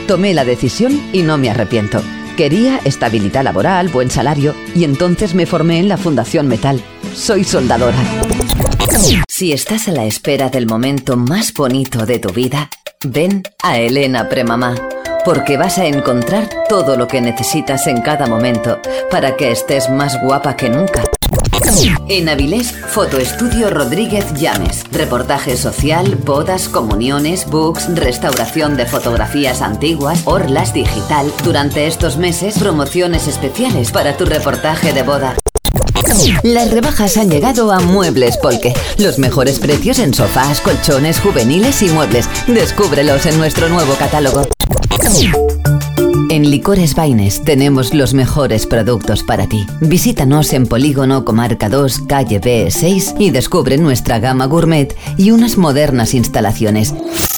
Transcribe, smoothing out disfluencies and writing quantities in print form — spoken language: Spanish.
Tomé la decisión y no me arrepiento. Quería estabilidad laboral, buen salario, y entonces me formé en la Fundación Metal. Soy soldadora. Si estás a la espera del momento más bonito de tu vida, ven a Elena Premamá, porque vas a encontrar todo lo que necesitas en cada momento para que estés más guapa que nunca. En Avilés, Fotoestudio Rodríguez Llames. Reportaje social, bodas, comuniones, books, restauración de fotografías antiguas, orlas, digital. Durante estos meses, promociones especiales para tu reportaje de boda. Las rebajas han llegado a Muebles Polke. Los mejores precios en sofás, colchones, juveniles y muebles. Descúbrelos en nuestro nuevo catálogo. En Licores Baines tenemos los mejores productos para ti. Visítanos en Polígono Comarca 2, calle B6 y descubre nuestra gama gourmet y unas modernas instalaciones.